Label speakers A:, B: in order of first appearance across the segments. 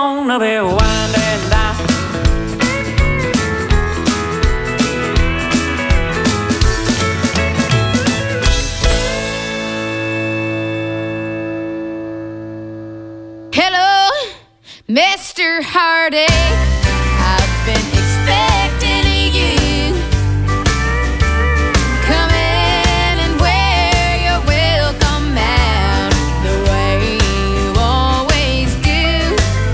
A: gonna be winding down.
B: Hello, Mr. Hardy. I've been expecting you. Come in and wear your welcome out the way you always do.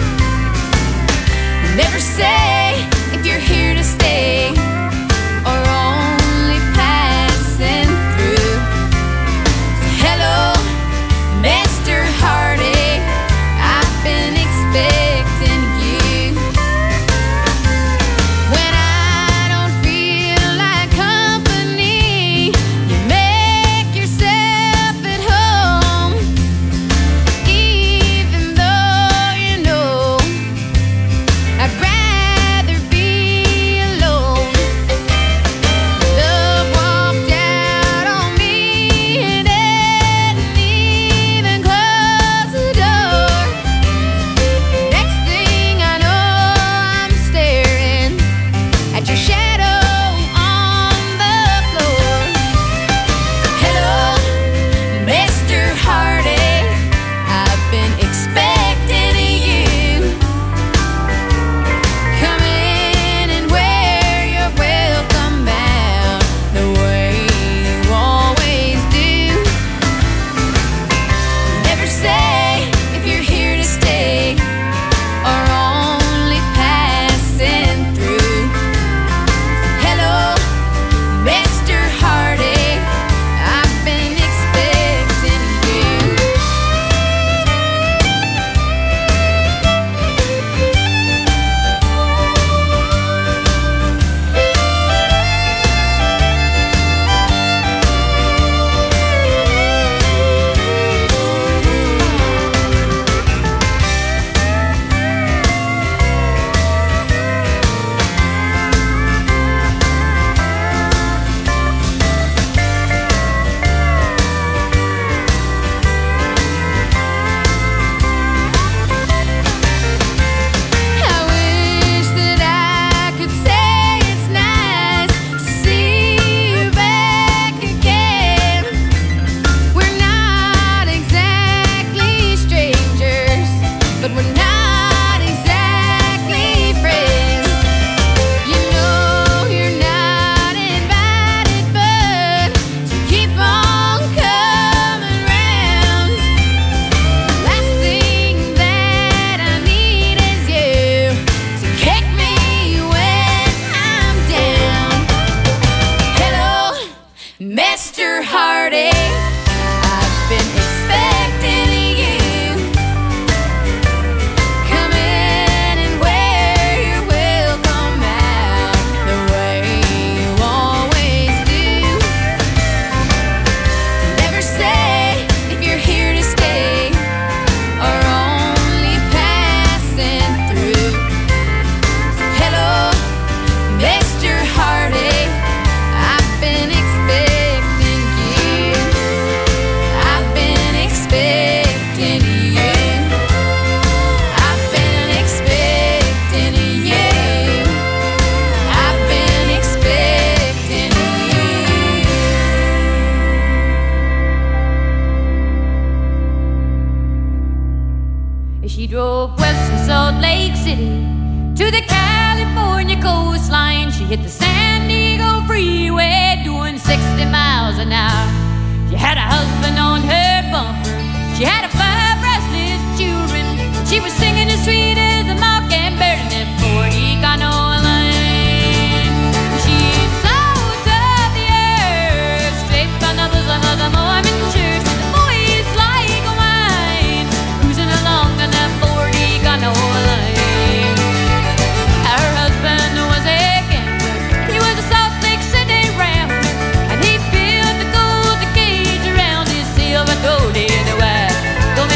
B: Never say if you're here to stay or only passing through. Hello, Mr. Hardy. Been expecting you. When I don't feel like company, you make yourself at home. Even though you know I'd rather be alone. Love walked out on me and didn't even close the door. Next thing I know, I'm staring at your shadow on the floor. Hello, Mr. Hardy. I've been expecting you. Come in and wear your welcome out the way you always do. Never say if you're here to stay or only passing through. Hello, Mr. Hardy. I've been expecting you. I wish that I could say it's nice to see you back again. We're not exactly strangers, but we're not exactly friends. You know you're not invited, but you keep on coming round. Last thing that I need is you to kick me when I'm down. Hello, Mr. Hardy. I've been expecting you. Come in and wear your welcome out the way you always do. Never say if you're here to stay or only passing through. Hello, Mr. Hardy. I've been expecting you. I've been expecting you. I've been expecting you. I've been expecting you. She drove west from Salt Lake City to the California coastline. She hit the San Diego freeway doing 60 miles an hour. She had a husband on her bumper. She had 5 restless children. She was singing as sweet as a mockingbird in that 40 canoe line. She salt of the earth, straight from the bosom of the Mormon church. The boys like wine, cruising along on that 40 canoe line. Her husband was a gambler. He was a Salt Lake City rambler, and he built the golden cage around his silver-throated wife. Don't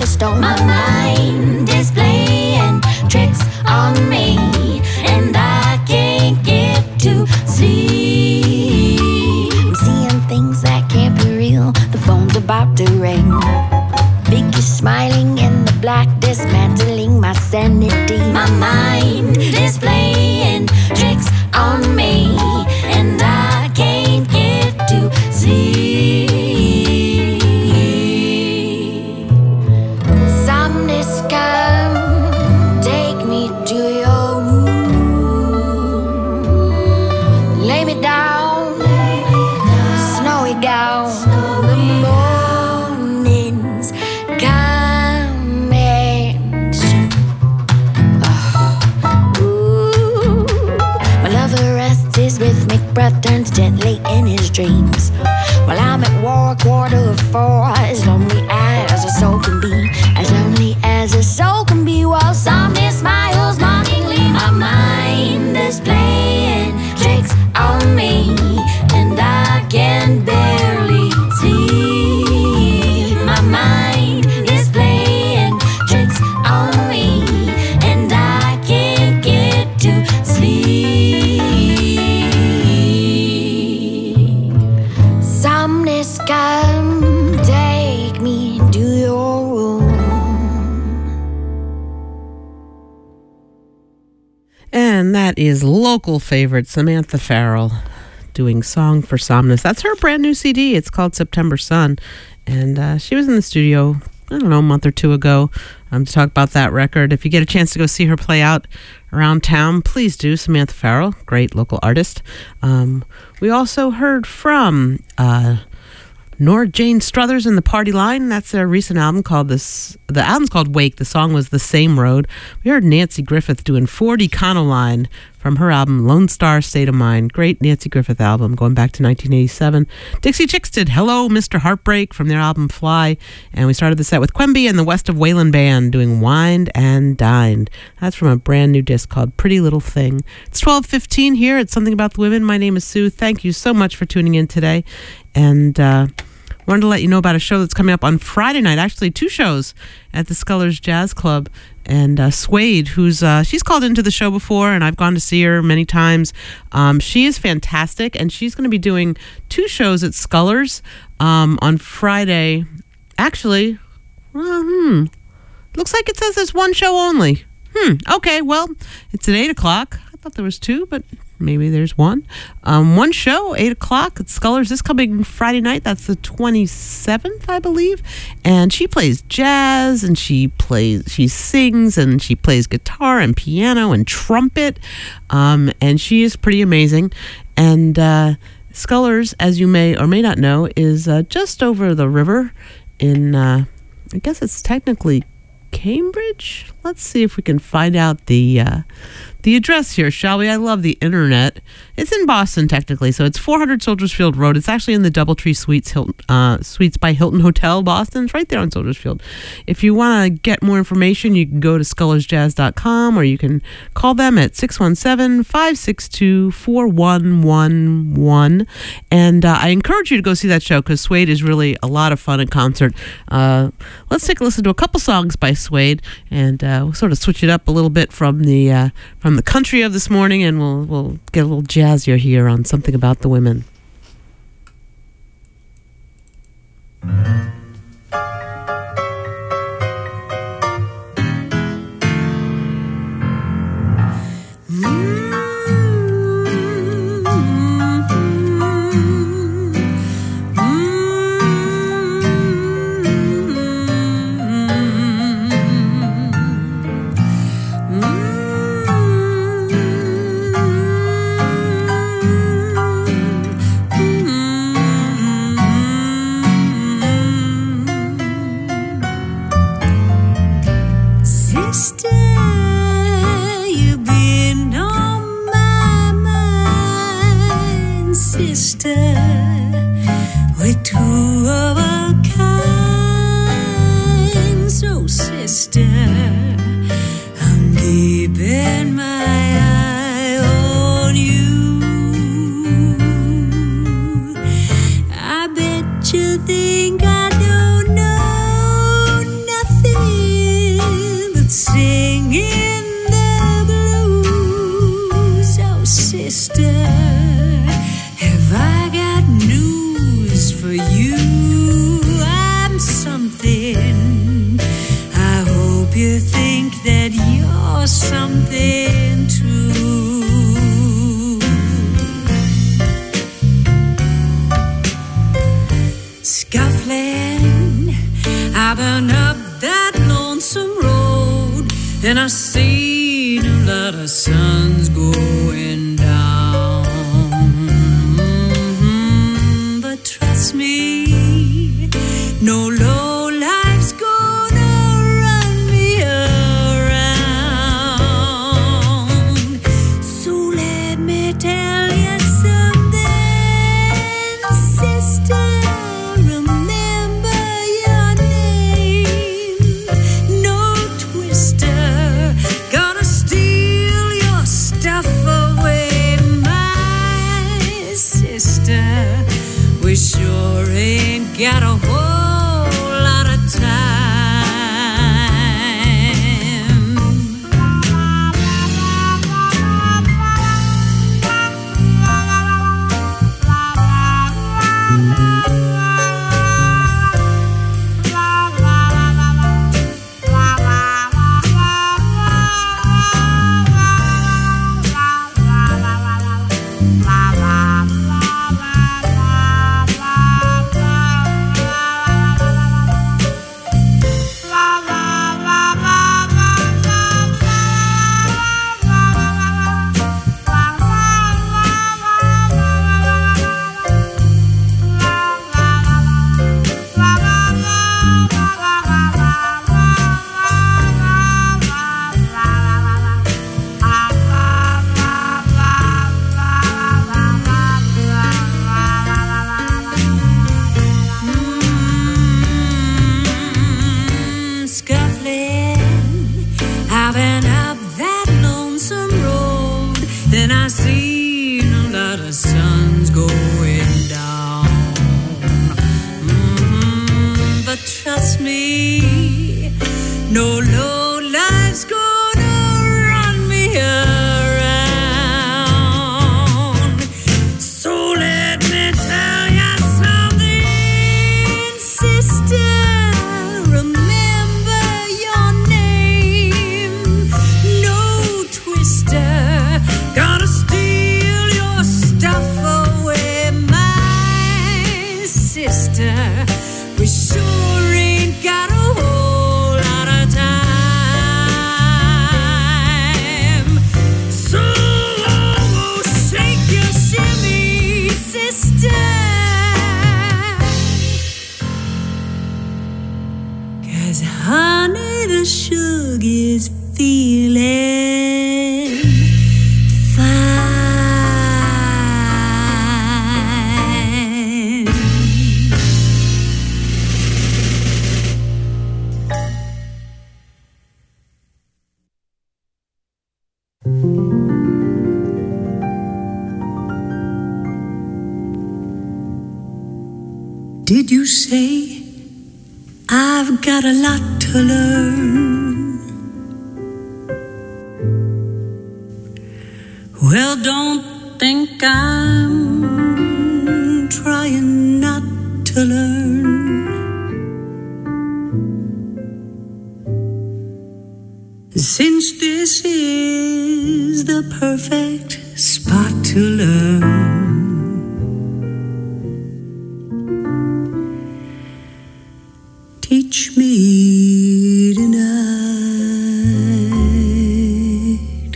B: stone. My mind is playing tricks on me, and I can't get to sleep. I'm seeing things that can't be real. The phone's about to ring. Vicky smiling in the black, dismantling my sanity. My mind is playing tricks on me, and I can't get to sleep. Somebody's come, take me to your room. Lay me down, snowy gown. The morning's coming soon. Ooh. My lover rests his rhythmic breath, turns gently in his dreams. While I'm at war, 3:45, as lonely as a soul can be, as lonely as a soul can be. While somebody smiles mockingly, my mind is playing tricks on me, and I can barely sleep. My mind is playing tricks on me, and I can't get to sleep. Somebody's come, take me to your room.
C: And that is local favorite Samantha Farrell doing Song for Somnus. That's her brand new CD. It's called September Sun. And she was in the studio, I don't know, a month or two ago to talk about that record. If you get a chance to go see her play out around town, please do. Samantha Farrell, great local artist. We also heard from Nora Jane Struthers and the Party Line. That's their recent album called the album's called Wake. The song was The Same Road. We heard Nancy Griffith doing 40 Econoline from her album Lone Star State of Mind. Great Nancy Griffith album going back to 1987. Dixie Chicks did Hello, Mr. Heartbreak from their album Fly. And we started the set with Quemby and the West of Wayland Band doing Wined and Dined. That's from a brand new disc called Pretty Little Thing. It's 12:15 here at Something About the Women. My name is Sue. Thank you so much for tuning in today. And wanted to let you know about a show that's coming up on Friday night. Actually, two shows at the Scullers Jazz Club. And Suede, who's she's called into the show before, and I've gone to see her many times. She is fantastic, and she's going to be doing two shows at Scullers on Friday. Actually, looks like it says there's one show only. Okay, well, it's at 8 o'clock. I thought there was two, but maybe there's one. One show, 8 o'clock at Scullers this coming Friday night. That's the 27th, I believe. And she plays jazz, and she sings, and she plays guitar and piano and trumpet. And she is pretty amazing. And Scullers, as you may or may not know, is just over the river in, I guess it's technically Cambridge. Let's see if we can find out the address here, shall we? I love the internet. It's in Boston, technically, so it's 400 Soldiers Field Road. It's actually in the Doubletree Suites by Hilton Hotel, Boston. It's right there on Soldiers Field. If you want to get more information, you can go to scullersjazz.com, or you can call them at 617-562-4111. And I encourage you to go see that show, because Suede is really a lot of fun in concert. Let's take a listen to a couple songs by Suede, and we'll sort of switch it up a little bit from the country of this morning, and we'll get a little jazzier here on Something About the Women.
D: something true. Scuffling, I've been up that lonesome road, and I seen a lot of suns going down. But trust me, no low life's gonna run me around. So let me tell you something, sister. Remember your name. No twister gonna steal your stuff away, my sister. We sure ain't got a whole lot of time. I've been up that lonesome road, and I seen a lot of suns going down. But trust me, no low life's gonna run me around. So let me tell you something, sister. Remember your name. No twister gonna steal your stuff away, my sister. We sure ain't got a whole lot of time. So shake your shimmy, sister. 'Cause honey, the sugar's feeling fine. Did you say I've got a lot to learn? Well, don't think I'm trying not to learn. Since this is the perfect spot to learn. Teach me tonight.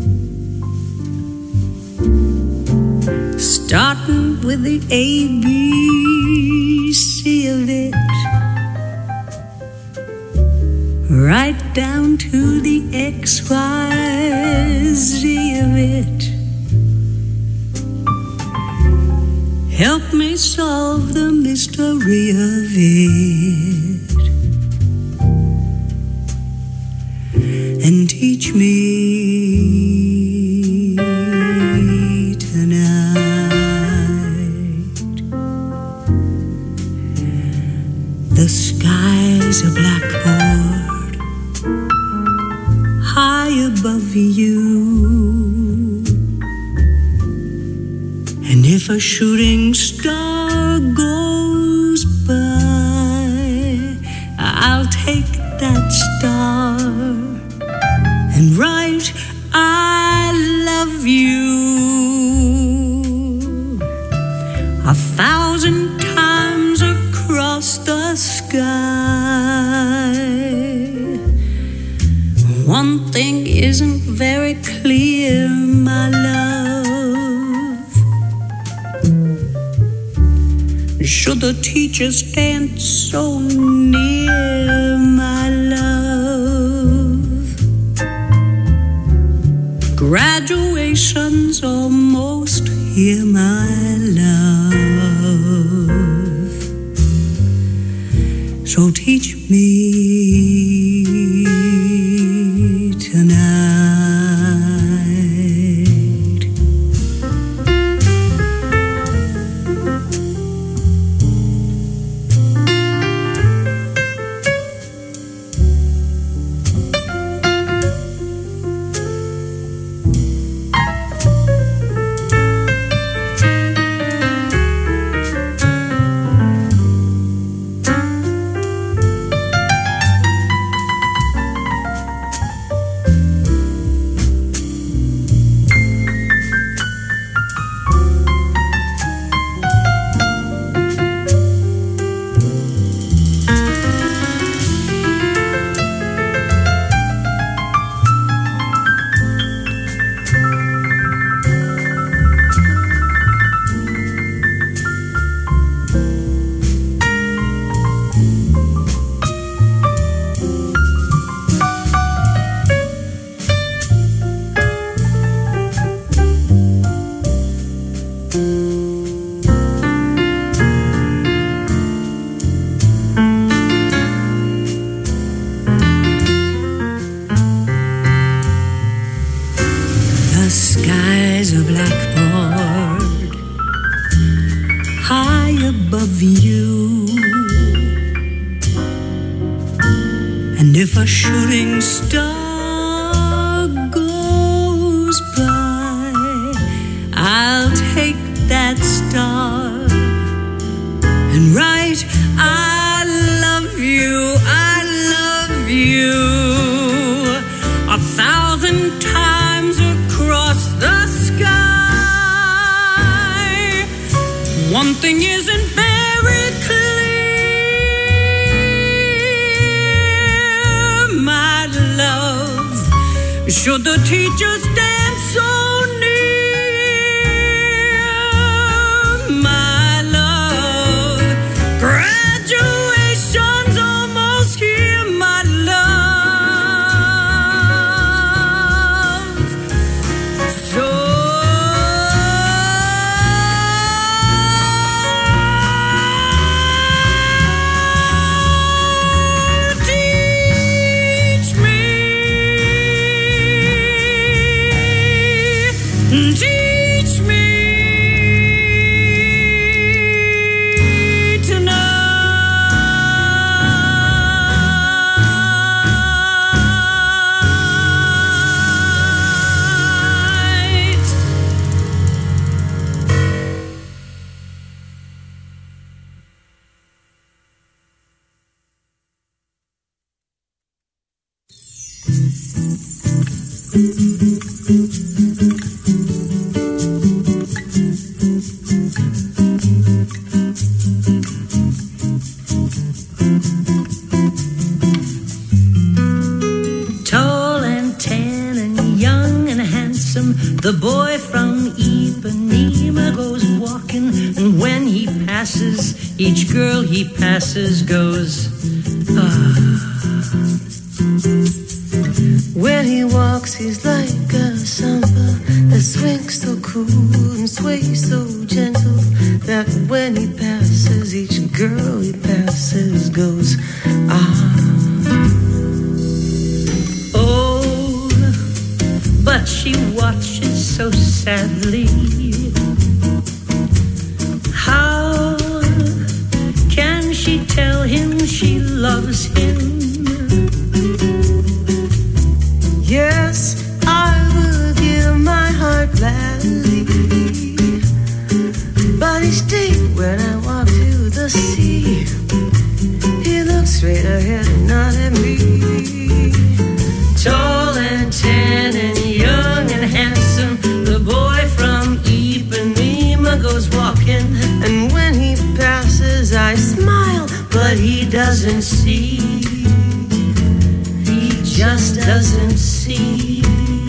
D: Starting with the ABC of it, right down to the XYZ of it. Help me solve the mystery of it, and teach me tonight. The sky's a blackboard high above you, and if a shooting star goes by, I'll take that star and write, I love you 1,000 times across the sky. One thing isn't very clear, my love. Should the teacher stand so near, my love? Graduation's almost here, my love. So teach me tonight. Shooting star goes by, I'll take that star and write, I love you, I love you 1,000 times across the sky. One thing isn't very clear, should the teacher stand so near, my love? Graduation's almost here, my love. So teach me tonight. The boy from Ipanema goes walking, and when he passes, each girl he passes goes, ah. When he walks, he's like a samba that swings so cool and sways so gentle that when he passes, each girl he passes goes, ah. But she watches so sadly. How can she tell him she loves him? Yes, I will give my heart gladly, but each day when I walk to the sea, he looks straight ahead and not at me. Tall and tall, just doesn't see.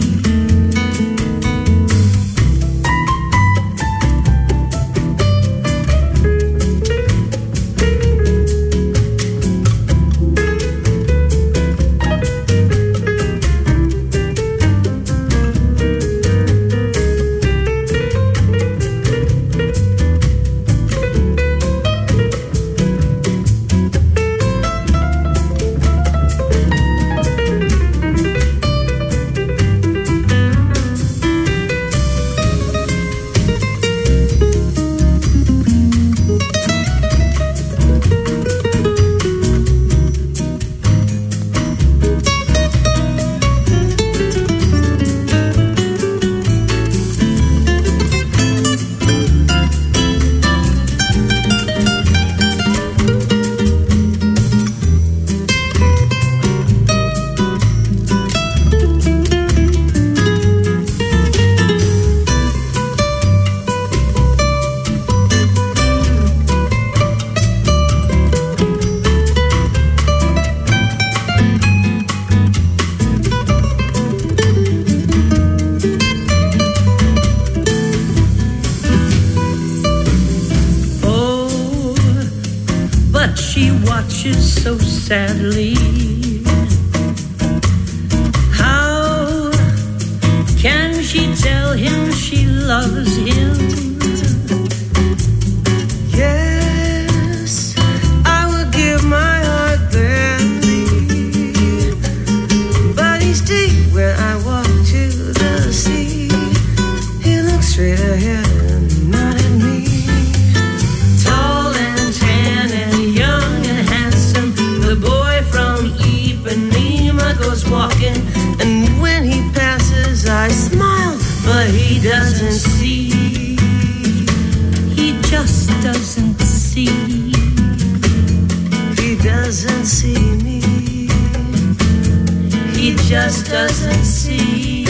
D: So sadly, how can she tell him she loves him? Yes, I would give my heart gladly, but each day when I walk to the sea, he looks straight ahead and not at me. Tall and tan and young and handsome, the boy from Ipanema goes walking, and when he passes I smile, but he doesn't see. He just doesn't see. He doesn't see me. He just doesn't see.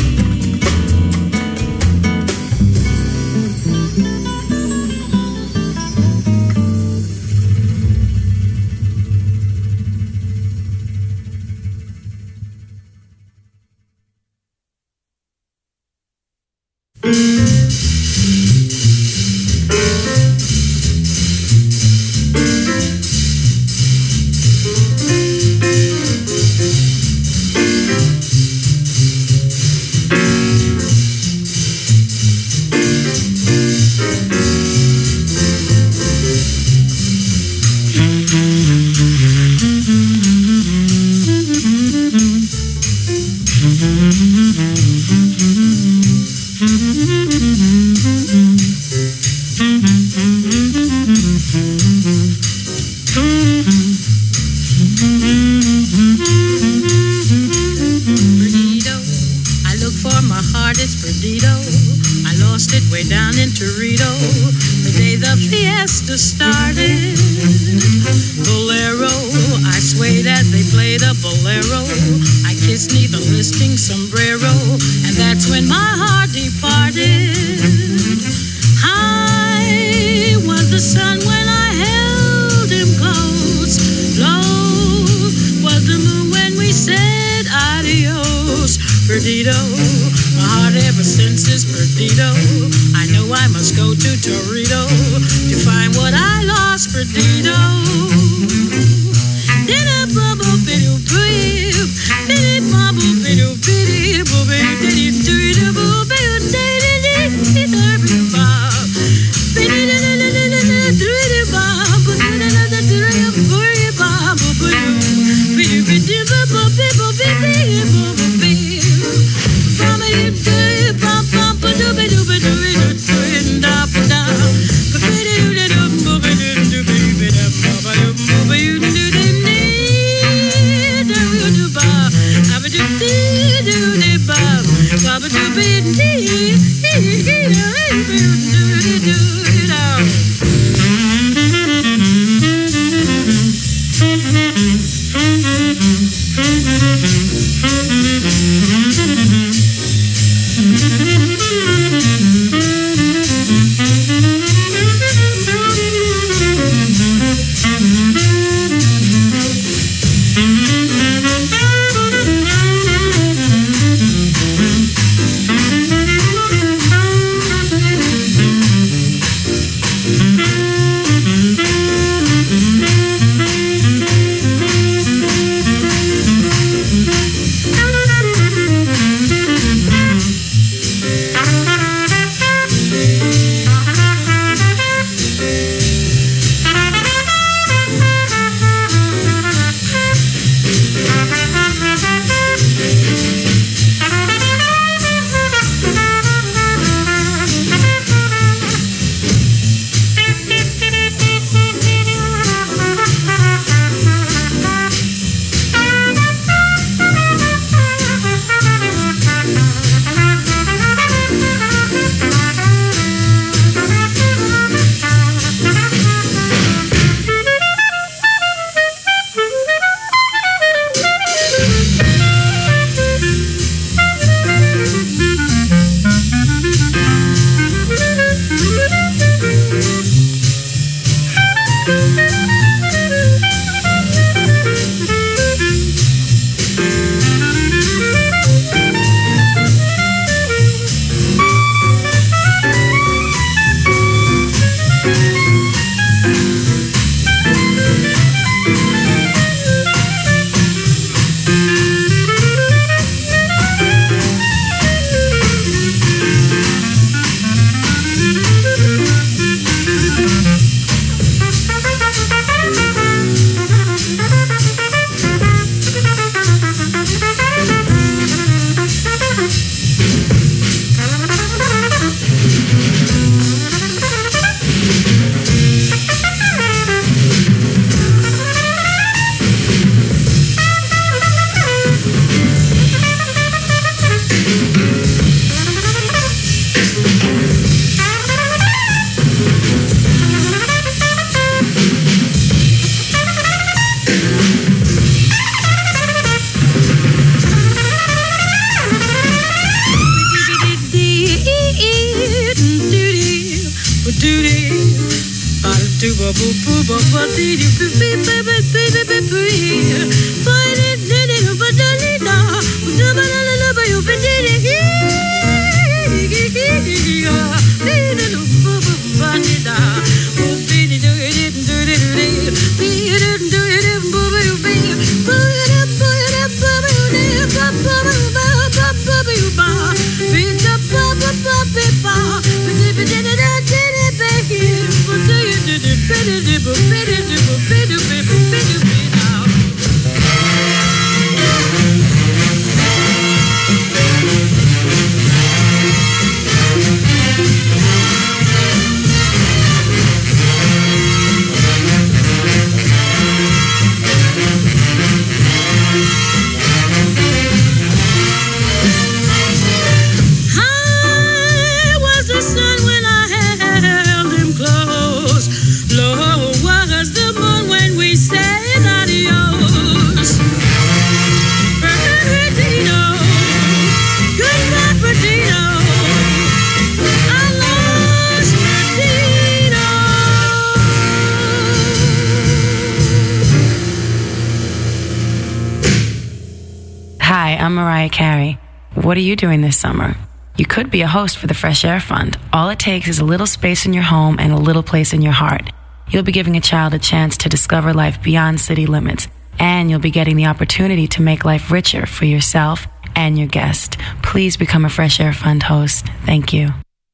E: Hi, I'm Mariah Carey. What are you doing this summer? You could be a host for the Fresh Air Fund. All it takes is a little space in your home and a little place in your heart. You'll be giving a child a chance to discover life beyond city limits, and you'll be getting the opportunity to make life richer for yourself and your guest. Please become a Fresh Air Fund host. Thank you.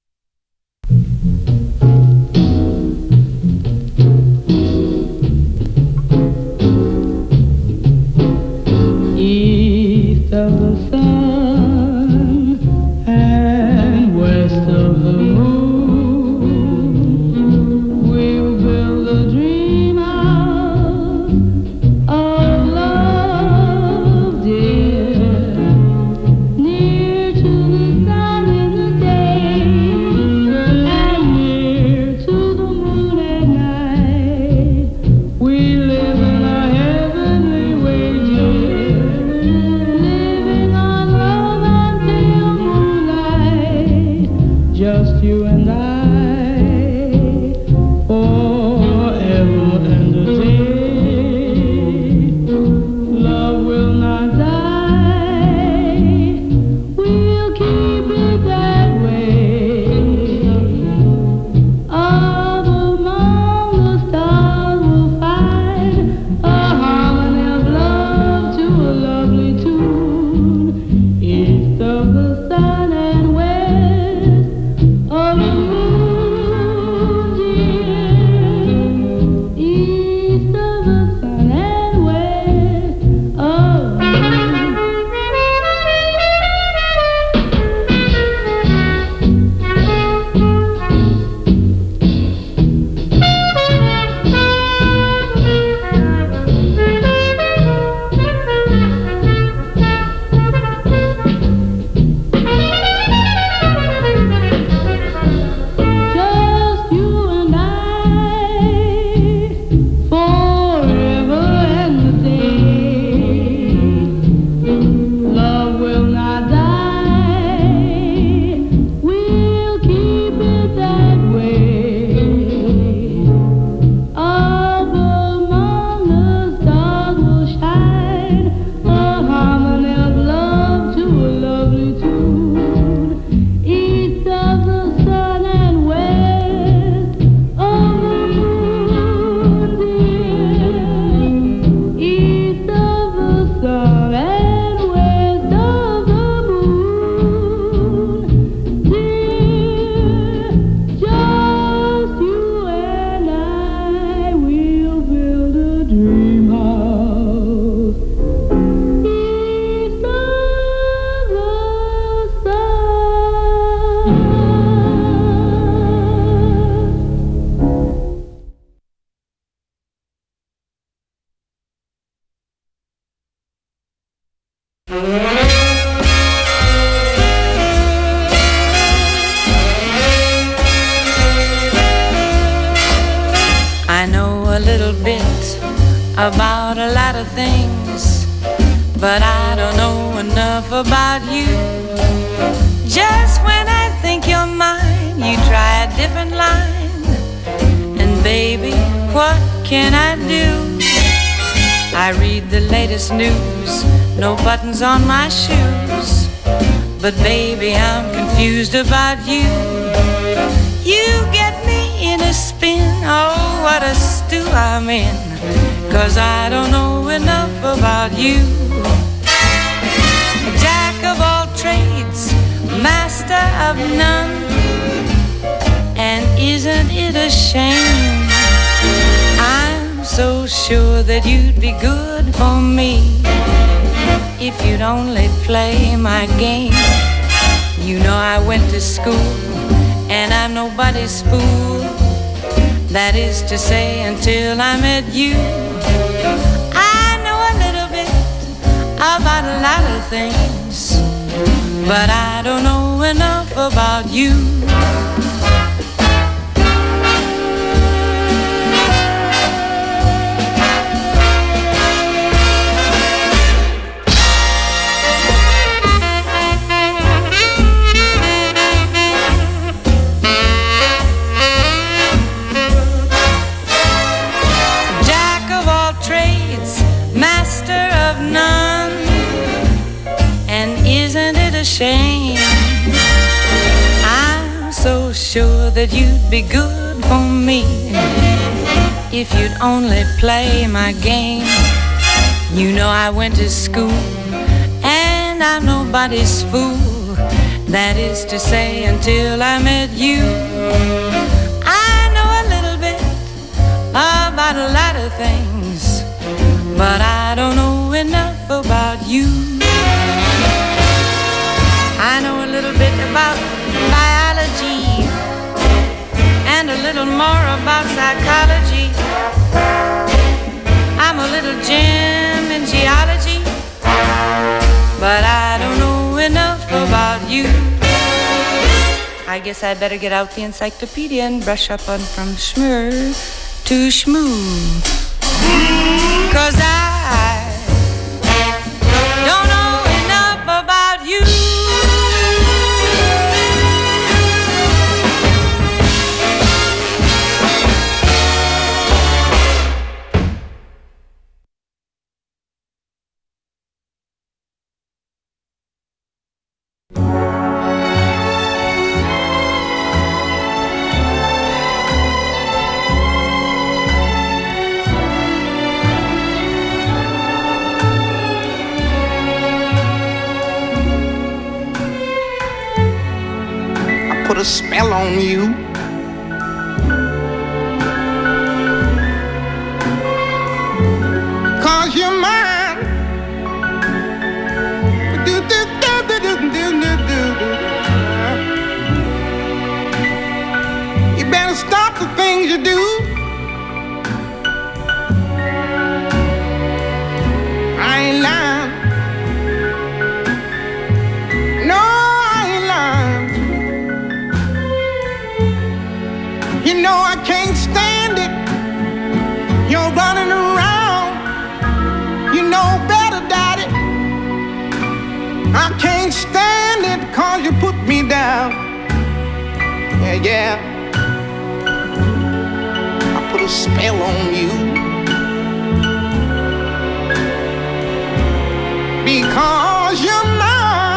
F: East of the sun and west of the moon, we'll build a dream house of love, dear, near to the sun in the day and near to the moon at night. We live in a heavenly way, dear, living on love until moonlight, just you and I, forever and a day. Love will not die, we'll keep it that way. Up among the stars we'll find a harmony of love to a lovely tune. East of the sun and west of the moon, dear. East of the sun and west of the just you and I, forever and a day. Love will not die, we'll keep it that way. Up among the stars will shine a harmony of love to a lovely tune. East of the sun and west of the moon, dear. East of the sun and west of the moon, dear. Just you and I, we'll build a dream house. East of the sun.
A: I know a little bit about a lot of things, but I don't know enough about you. Just when I think you're mine, you try a different line and baby, what can I do? I read the latest news, no buttons on my shoes. But baby, I'm confused about you. You get me in a spin, oh, what a stew I'm in. 'Cause I don't know enough about you. Jack of all trades, master of none. And isn't it a shame? I'm so sure that you'd be good for me if you'd only play my game. You know I went to school and I'm nobody's fool. That is to say, until I met you. I know a little bit about a lot of things, but I don't know enough about you. Shame. I'm so sure that you'd be good for me if you'd only play my game. You know I went to school and I'm nobody's fool. That is to say, until I met you. I know a little bit about a lot of things, but I don't know enough about you. I know a little bit about biology and a little more about psychology. I'm a little gem in geology, but I don't know enough about you. I guess I better get out the encyclopedia and brush up on from schmur to schmoo. 'Cause I don't know enough about you.
G: Put a spell on you. Cause you're mine. You better stop the things you do. I ain't lying. No, I ain't lying. You know I can't stand it. You're running around. You know better, Daddy. I can't stand it 'cause you put me down. Yeah, yeah. I put a spell on you. Because you're mine.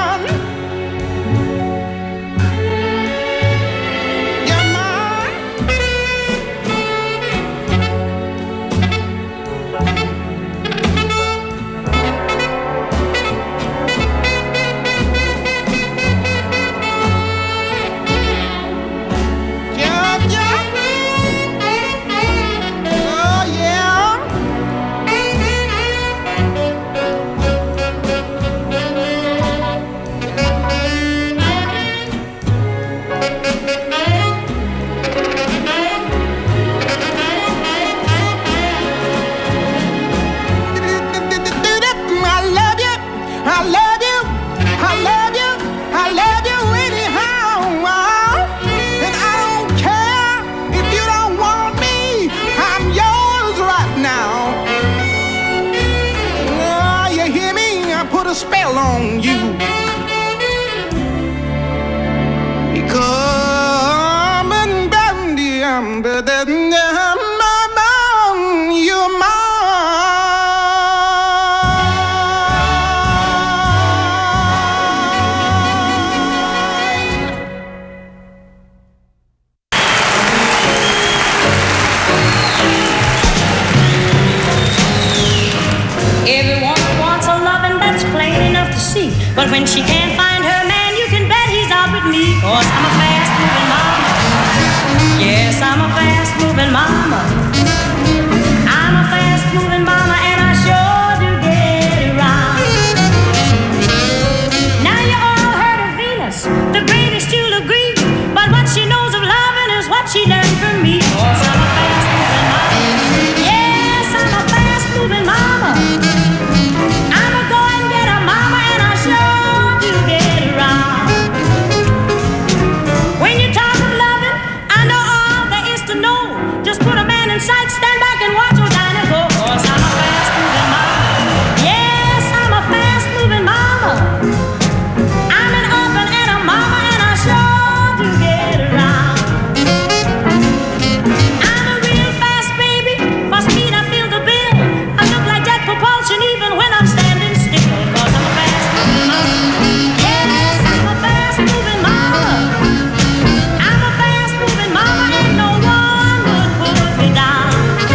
G: Spell on you. Because I'm
H: But when she can't find her man, you can bet he's out with me. 'Cause I'm a fast-moving mama. Yes, I'm a fast-moving mama. I'm a fast-moving mama, and I sure do get around. Now you all heard of Venus, the greatest, you'll agree. But what she knows of loving is what she learned from me. 'Cause I'm a fast-moving mama. Yes, I'm a fast-moving mama. I'm a go and get a mama, and I sure do get around. When you talk of loving, I know all there is to know. Just put a man in sight, stand back and watch Odina go. 'Cause I'm a fast-moving mama. Yes, I'm a fast-moving mama. I'm an orphan and a mama, and I sure do get around. I'm a real fast baby. For speed I feel the bill. I look like jet propulsion even when I'm standing still. 'Cause I'm a fast-moving mama. Yes, I'm a fast-moving mama. I'm a fast-moving mama, and no one would put me down.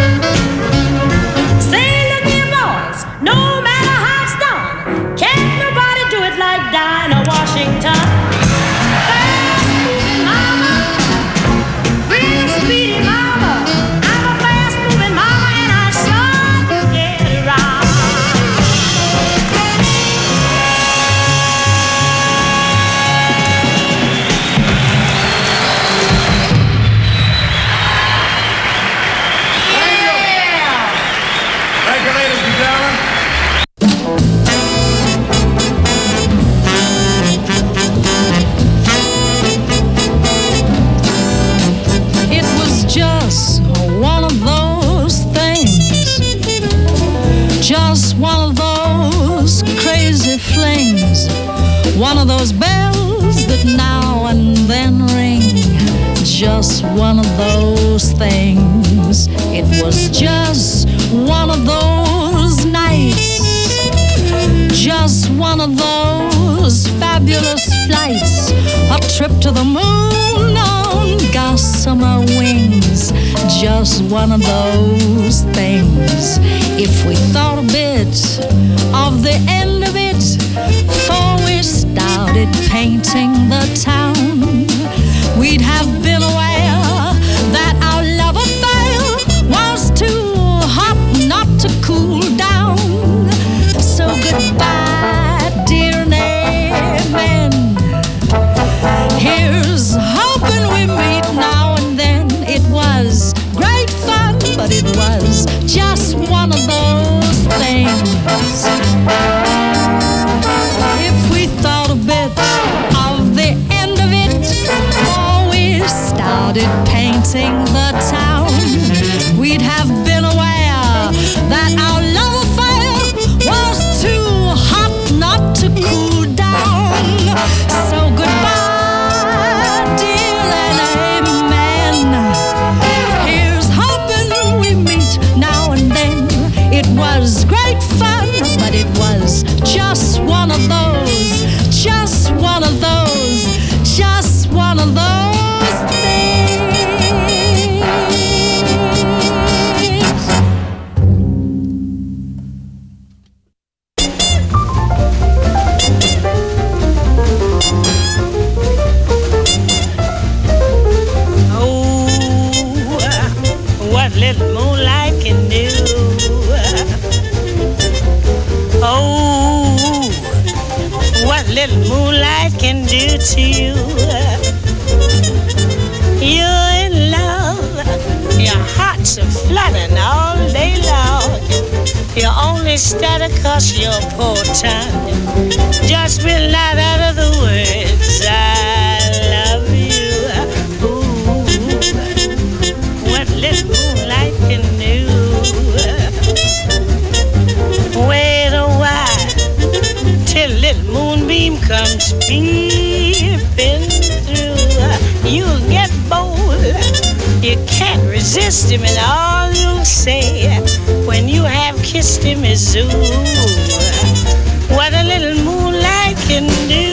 H: Say, look here, boys, no matter how it's done, can't nobody do it like Dinah Washington. Fast-moving mama, real speedy mama. I'm a fast-moving mama, and I sure do get around.
I: Thank you, ladies and gentlemen.
A: It was just one of those things, just one of those crazy flings, one of those bells that now and then ring, just one of those things. It was just one of those nights, just one of those fabulous flights, a trip to the moon on gossamer wings, just one of those things. If we thought a bit of the end of it before we started painting the town, we'd have been aware that our love affair was too hot not to cool down. So goodbye, dear amen. Here's hoping we meet now and then. It was great fun, but it was just one of those things. If we thought a bit of the end of it before we started painting the town, we'd have been aware that our love affair was too hot not to cool down. So goodbye, dear and amen. Here's hoping we meet now and then. It was great fun, but it was just one of those, just one of those, just one of those things.
J: Oh, what little moonlight can do. Oh, what little moonlight can do to you. You're in love, your heart's a flooding all day long. You only stutter 'cause your poor tongue just will not utter the words I love you. Ooh, what little moonlight can do. Wait a while till little moonbeam comes peeping through. You'll get bold, you can't resist him, and all you'll say when you have kissed him is ooh, what a little moonlight can do.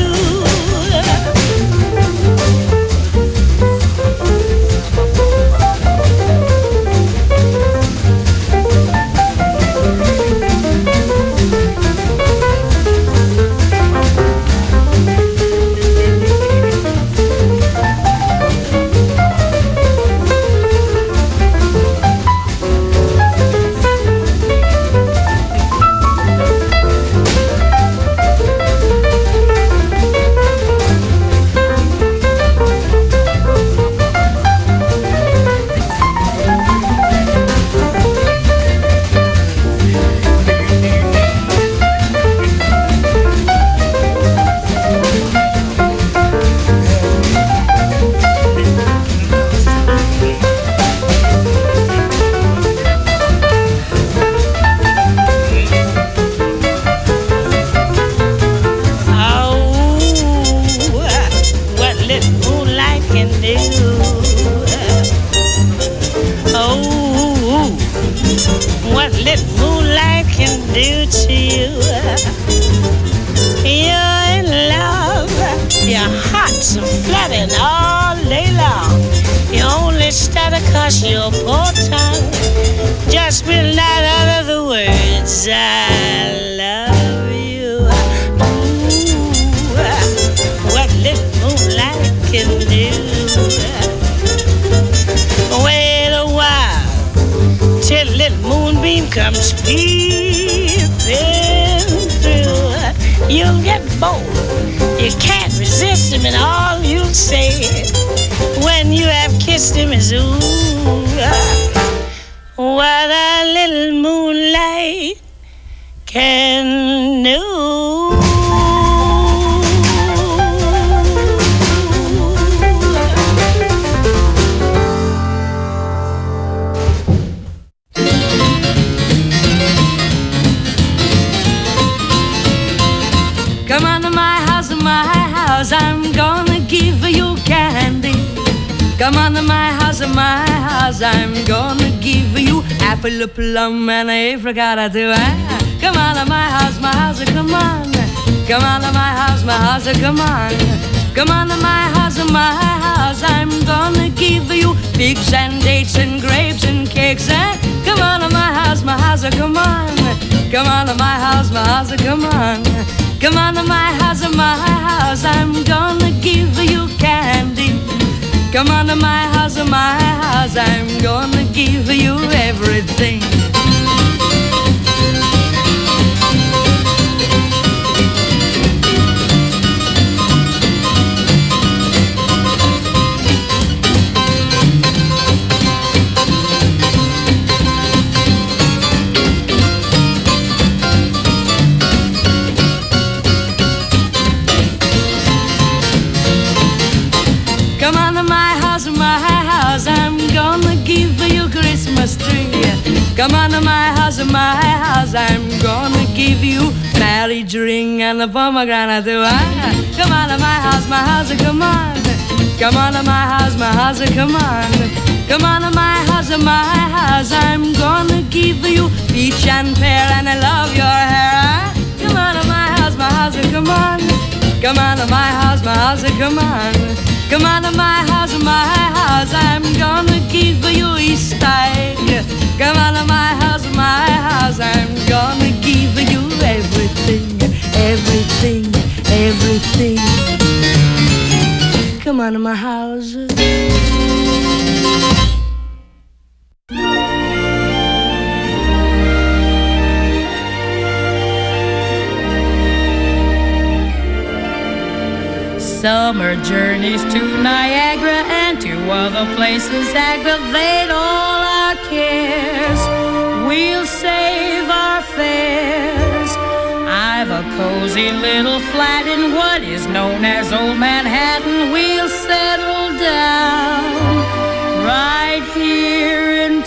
J: do to you. You're in love, your heart's flooding all day long. You only stutter 'cause your poor tongue just will not utter the words I love you. Ooh, what little moonlight can do. Wait a while till little moonbeam comes peeping through. You'll get bored. You can't resist him, and all you'll say when you have kissed him is ooh, what a little moonlight can do.
I: Come on to my house, I'm gonna give you candy. Come on to my house, I'm gonna give you apple, plum, and apricot too. Come on to my house, come on. Come on to my house, come on. Come on to my house, I'm gonna give you figs and dates and grapes and cakes. Come on to my house, come on. Come on to my house, come on. Come on to my house, I'm gonna give you candy. Come on to my house, I'm gonna give you everything. Come on to my house, I'm gonna give you Christmas tree. Come on to my house, I'm gonna give you marriage ring and a pomegranate too. Come on to my house, come on. Come on to my house, come on. Come on to my house, I'm gonna give you peach and pear and I love your hair. Come on to my house, come on. Come on to my house, come on. Come on to my house, I'm gonna give you Easter egg. Come on to my house, I'm gonna give you everything, everything, everything. Come on to my house.
A: Summer journeys to Niagara and to other places aggravate all our cares. We'll save our fares. I've a cozy little flat in what is known as Old Manhattan. We'll settle down right here in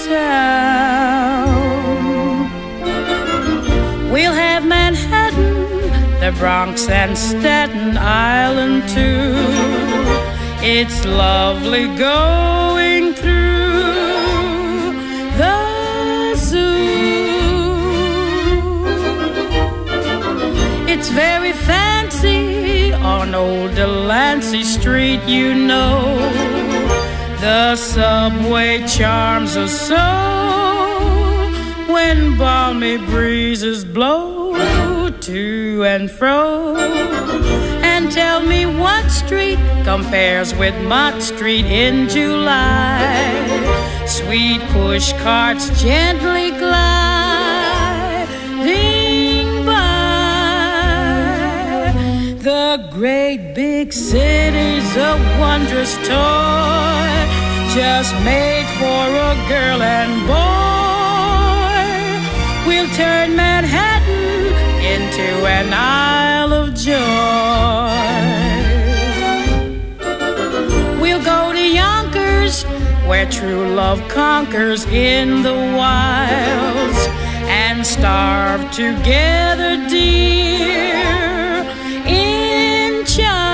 A: town. We'll have Manhattan, the Bronx and Staten Island too. It's lovely going through the zoo. It's very fancy on old Delancey Street, you know. The subway charms us so when balmy breezes blow to and fro. And tell me what street compares with Mott Street in July. Sweet push carts gently gliding by. The great big city's a wondrous toy, just made for a girl and boy. We'll turn Manhattan into an Isle of Joy. We'll go to Yonkers, where true love conquers in the wilds, and starve together, dear, in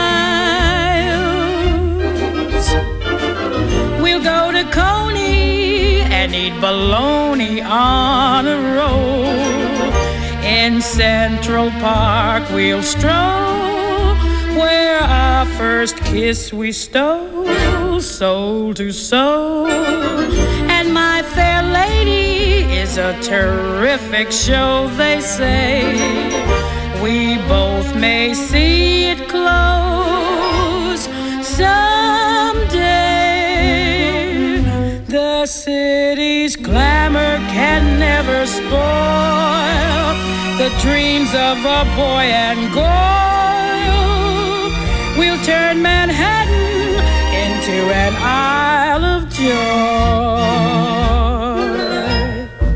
A: childs. We'll go to Coney and eat bologna on a roll In Central Park we'll stroll, where our first kiss we stole, soul to soul. And my fair lady is a terrific show, they say. We both may see it close someday. The city's glamour can never spoil the dreams of a boy and girl. We'll turn Manhattan into an Isle of Joy.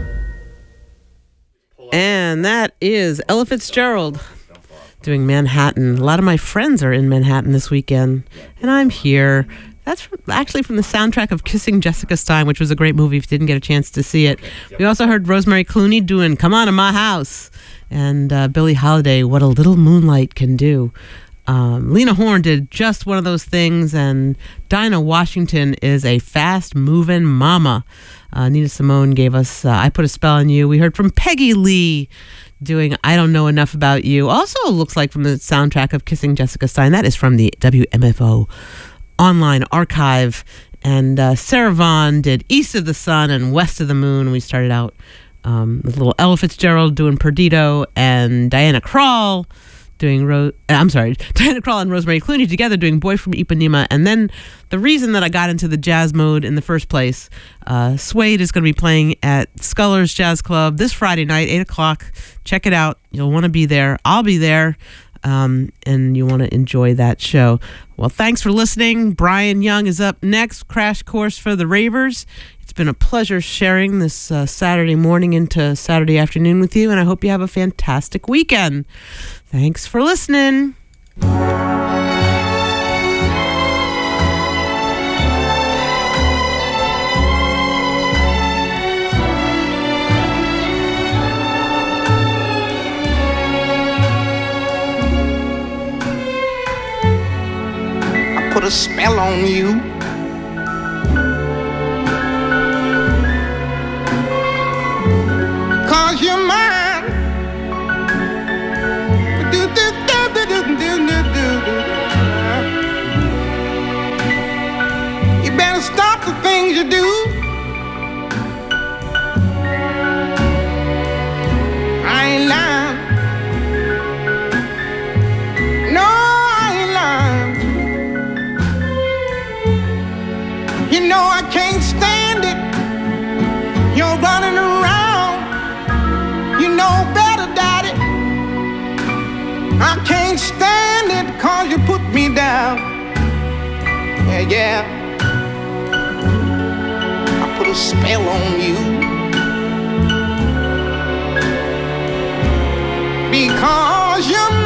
C: And that is Ella Fitzgerald doing Manhattan. A lot of my friends are in Manhattan this weekend, and I'm here. That's actually from the soundtrack of Kissing Jessica Stein, which was a great movie if you didn't get a chance to see it. We also heard Rosemary Clooney doing Come On to My House, and Billie Holiday, What a Little Moonlight Can Do. Lena Horne did Just One of Those Things, and Dinah Washington is a fast-moving mama. Nina Simone gave us I Put a Spell on You. We heard from Peggy Lee doing I Don't Know Enough About You. Also looks like from the soundtrack of Kissing Jessica Stein. That is from the WMFO online archive. And Sarah Vaughan did East of the Sun and West of the Moon. We started out with little Ella Fitzgerald doing Perdido, and Diana Krall doing Diana Krall and Rosemary Clooney together doing Boy from Ipanema. And then the reason that I got into the jazz mode in the first place, Suede is going to be playing at Scullers Jazz Club this Friday night, 8 o'clock. Check it out. You'll want to be there. I'll be there. And you want to enjoy that show. Well, thanks for listening. Brian Young is up next, Crash Course for the Ravers. It's been a pleasure sharing this Saturday morning into Saturday afternoon with you, and I hope you have a fantastic weekend. Thanks for listening.
G: Put a spell on you. Cause you're mine. You better stop the things you do. I ain't lying. No, I ain't lying. You know I can't stand it. You're running around. You know better, Daddy. I can't stand it 'cause you put me down. Yeah. I put a spell on you. Because you're